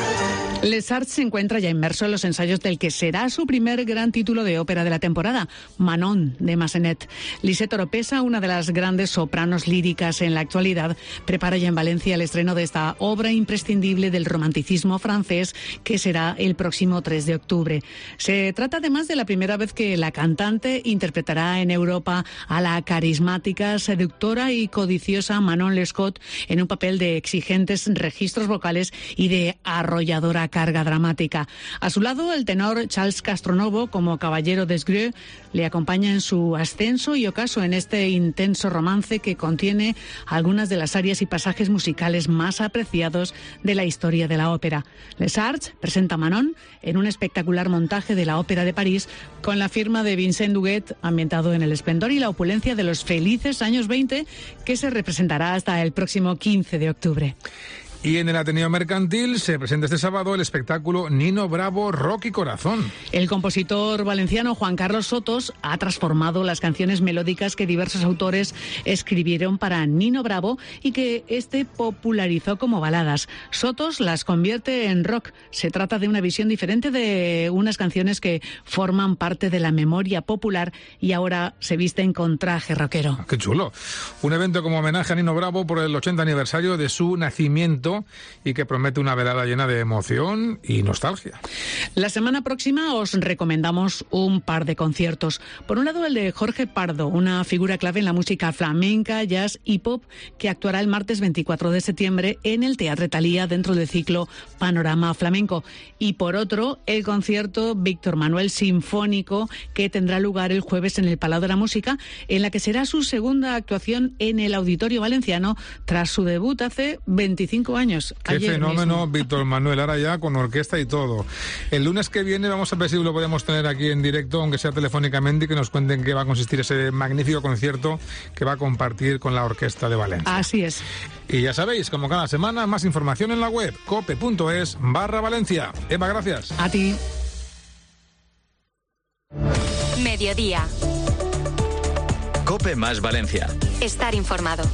Les Arts se encuentra ya inmerso en los ensayos del que será su primer gran título de ópera de la temporada, Manon, de Massenet. Lisette Oropesa, una de las grandes sopranos líricas en la actualidad, prepara ya en Valencia el estreno de esta obra imprescindible del romanticismo francés, que será el próximo 3 de octubre. Se trata además de la primera vez que la cantante interpretará en Europa a la carismática, seductora y codiciosa Manon Lescaut en un papel de exigentes registros vocales y de arrolladora carga dramática. A su lado, el tenor Charles Castronovo, como caballero d'Esgreux, le acompaña en su ascenso y ocaso en este intenso romance que contiene algunas de las arias y pasajes musicales más apreciados de la historia de la ópera. Les Arts presenta a Manon en un espectacular montaje de la Ópera de París con la firma de Vincent Duguet, ambientado en el esplendor y la opulencia de los felices años 20, que se representará hasta el próximo 15 de octubre. Y en el Ateneo Mercantil se presenta este sábado el espectáculo Nino Bravo, Rock y Corazón. El compositor valenciano Juan Carlos Sotos ha transformado las canciones melódicas que diversos autores escribieron para Nino Bravo y que este popularizó como baladas. Sotos las convierte en rock. Se trata de una visión diferente de unas canciones que forman parte de la memoria popular y ahora se visten con traje rockero. ¡Qué chulo! Un evento como homenaje a Nino Bravo por el 80 aniversario de su nacimiento y que promete una velada llena de emoción y nostalgia. La semana próxima os recomendamos un par de conciertos. Por un lado, el de Jorge Pardo, una figura clave en la música flamenca, jazz y pop, que actuará el martes 24 de septiembre en el Teatre Thalía dentro del ciclo Panorama Flamenco. Y por otro, el concierto Víctor Manuel Sinfónico, que tendrá lugar el jueves en el Palau de la Música, en la que será su segunda actuación en el Auditorio Valenciano tras su debut hace 25 años. Qué fenómeno, Víctor Manuel, ahora ya con orquesta y todo. El lunes que viene vamos a ver si lo podemos tener aquí en directo, aunque sea telefónicamente, y que nos cuenten qué va a consistir ese magnífico concierto que va a compartir con la Orquesta de Valencia. Así es. Y ya sabéis, como cada semana, más información en la web cope.es/Valencia. Eva, gracias. A ti. Mediodía. Cope más Valencia. Estar informado.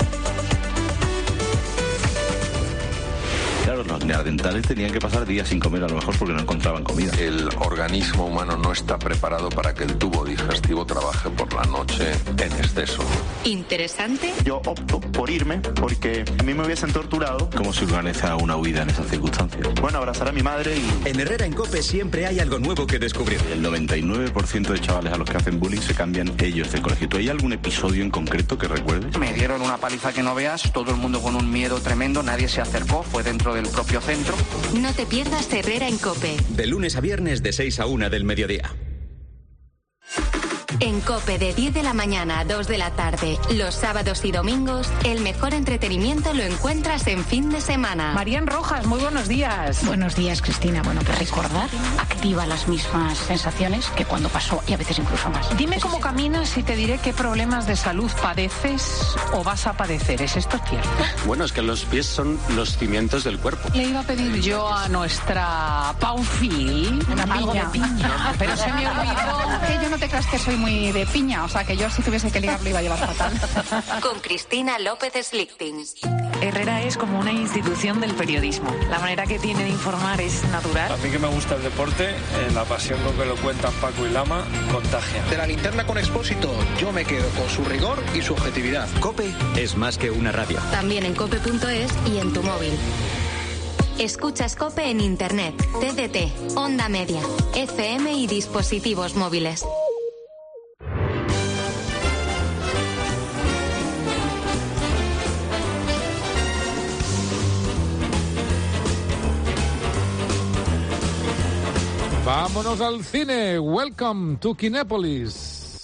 Claro, los neandertales tenían que pasar días sin comer, a lo mejor porque no encontraban comida. El organismo humano no está preparado para que el tubo digestivo trabaje por la noche en exceso. Interesante. Yo opto por irme porque a mí me hubiesen torturado. ¿Cómo se organiza una huida en esas circunstancias? Bueno, abrazar a mi madre y... En Herrera en COPE siempre hay algo nuevo que descubrir. El 99% de chavales a los que hacen bullying se cambian ellos de colegio. ¿Tú hay algún episodio en concreto que recuerdes? Me dieron una paliza que no veas, todo el mundo con un miedo tremendo, nadie se acercó, fue dentro del propio centro. No te pierdas Herrera en COPE. De lunes a viernes de 6 a 1 del mediodía. En COPE de 10 de la mañana a 2 de la tarde, los sábados y domingos, el mejor entretenimiento lo encuentras en fin de semana. Marían Rojas, muy buenos días. Buenos días, Cristina. Bueno, pues recordar activa las mismas sensaciones que cuando pasó y a veces incluso más. Dime cómo caminas y te diré qué problemas de salud padeces o vas a padecer. ¿Es esto cierto? Bueno, es que los pies son los cimientos del cuerpo. Le iba a pedir yo a nuestra Paufil algo de piña, pero se me olvidó. Que yo no te creas que soy muy de piña, o sea que yo si tuviese que ligar lo iba a llevar fatal. Con Cristina López Slichting. Herrera es como una institución del periodismo. La manera que tiene de informar es natural. A mí que me gusta el deporte, la pasión con que lo cuentan Paco y Lama contagia. De la linterna con Expósito, yo me quedo con su rigor y su objetividad. COPE es más que una radio. También en cope.es y en tu móvil. Escuchas COPE en Internet, TDT, Onda Media, FM y dispositivos móviles. Vámonos al cine. Welcome to Kinépolis.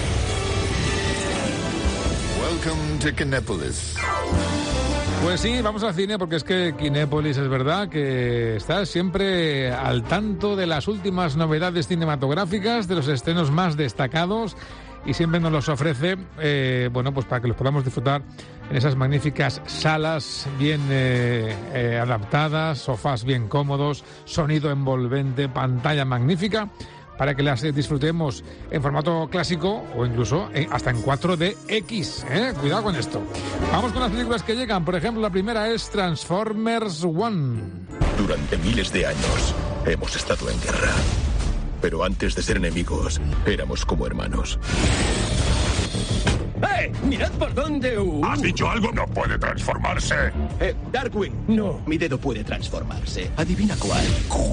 Welcome to Kinépolis. Pues sí, vamos al cine porque es que Kinépolis es verdad que está siempre al tanto de las últimas novedades cinematográficas, de los estrenos más destacados y siempre nos los ofrece, pues para que los podamos disfrutar en esas magníficas salas bien adaptadas, sofás bien cómodos, sonido envolvente, pantalla magnífica, para que las disfrutemos en formato clásico o incluso hasta en 4DX. Cuidado con esto. Vamos con las películas que llegan. Por ejemplo, la primera es Transformers One. Durante miles de años hemos estado en guerra. Pero antes de ser enemigos, éramos como hermanos. ¡Eh! ¡Mirad por dónde! ¿Has dicho algo? No puede transformarse. Darkwing. No, mi dedo puede transformarse. Adivina cuál.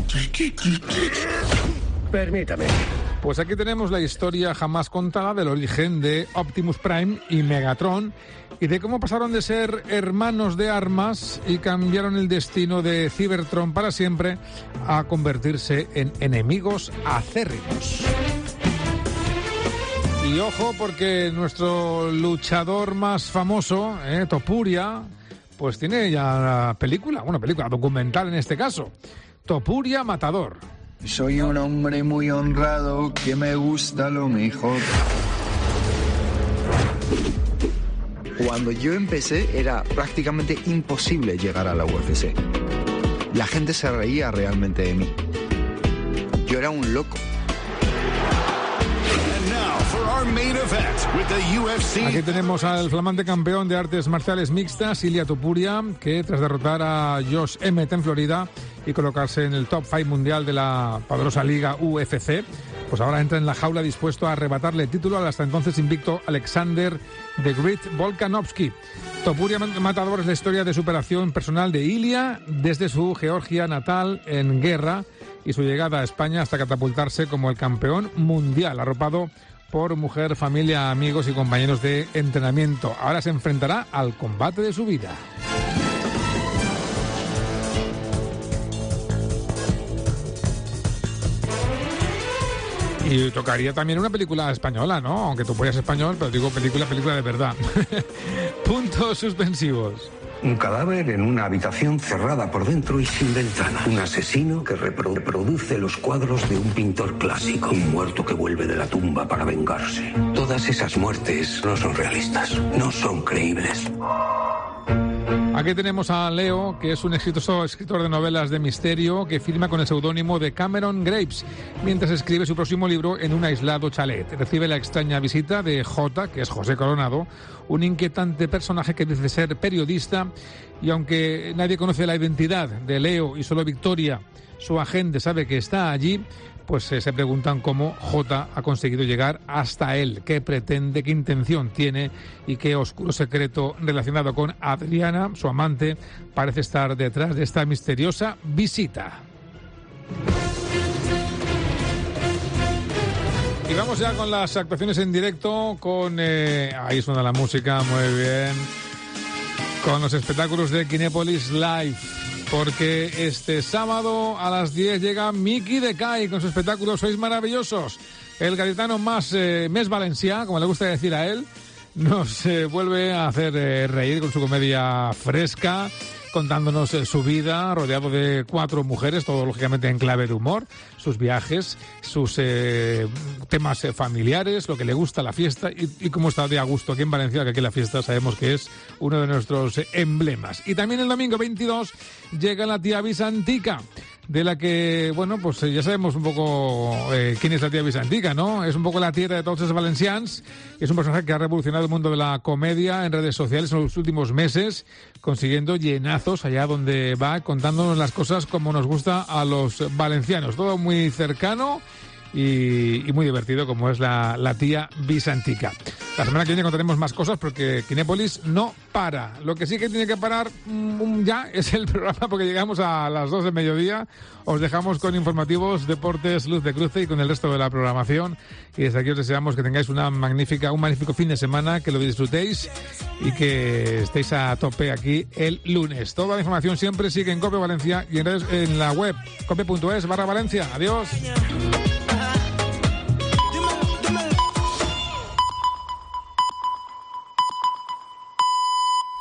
Permítame. Pues aquí tenemos la historia jamás contada del origen de Optimus Prime y Megatron y de cómo pasaron de ser hermanos de armas y cambiaron el destino de Cybertron para siempre a convertirse en enemigos acérrimos. Y ojo, porque nuestro luchador más famoso, Topuria, pues tiene ya una película documental en este caso, Topuria Matador. Soy un hombre muy honrado que me gusta lo mejor. Cuando yo empecé era prácticamente imposible llegar a la UFC. La gente se reía realmente de mí. Yo era un loco. Aquí tenemos al flamante campeón de artes marciales mixtas, Ilia Topuria, que tras derrotar a Josh Emmett en Florida y colocarse en el top 5 mundial de la poderosa liga UFC, pues ahora entra en la jaula dispuesto a arrebatarle el título al hasta entonces invicto Alexander The Great Volkanovski. Topuria Matador es la historia de superación personal de Ilia desde su Georgia natal en guerra y su llegada a España hasta catapultarse como el campeón mundial, arropado por mujer, familia, amigos y compañeros de entrenamiento. Ahora se enfrentará al combate de su vida. Y tocaría también una película española, ¿no? Aunque tú fueras español, pero digo película de verdad. Puntos suspensivos. Un cadáver en una habitación cerrada por dentro y sin ventana. Un asesino que reproduce los cuadros de un pintor clásico. Un muerto que vuelve de la tumba para vengarse. Todas esas muertes no son realistas, no son creíbles. Aquí tenemos a Leo, que es un exitoso escritor de novelas de misterio que firma con el seudónimo de Cameron Graves mientras escribe su próximo libro en un aislado chalet. Recibe la extraña visita de J, que es José Coronado, un inquietante personaje que dice ser periodista, y aunque nadie conoce la identidad de Leo y solo Victoria, su agente, sabe que está allí, pues se preguntan cómo J ha conseguido llegar hasta él, qué pretende, qué intención tiene y qué oscuro secreto relacionado con Adriana, su amante, parece estar detrás de esta misteriosa visita. Y vamos ya con las actuaciones en directo, con... ahí suena la música, muy bien. Con los espectáculos de Kinépolis Live. Porque este sábado a las 10 llega Miki de Kai con su espectáculo Sois Maravillosos. El gaditano más valencià, como le gusta decir a él, nos vuelve a hacer reír con su comedia fresca, contándonos su vida, rodeado de 4 mujeres, todo lógicamente en clave de humor, sus viajes, sus temas familiares, lo que le gusta la fiesta y cómo está de a gusto aquí en Valencia, que aquí la fiesta sabemos que es uno de nuestros emblemas. Y también el domingo 22 llega la tía Visantica, de la que, bueno, pues ya sabemos un poco quién es la tía Visantica, ¿no? Es un poco la tierra de todos los valencians, es un personaje que ha revolucionado el mundo de la comedia en redes sociales en los últimos meses, consiguiendo llenazos allá donde va, contándonos las cosas como nos gusta a los valencianos. Todo muy cercano y muy divertido, como es la tía Visantica. La semana que viene contaremos más cosas porque Kinépolis no para. Lo que sí que tiene que parar ya es el programa porque llegamos a las 2 del mediodía. Os dejamos con informativos, deportes, Luz de Cruce y con el resto de la programación. Y desde aquí os deseamos que tengáis un magnífico fin de semana, que lo disfrutéis y que estéis a tope aquí el lunes. Toda la información siempre sigue en COPE Valencia y en la web cope.es/Valencia. Adiós.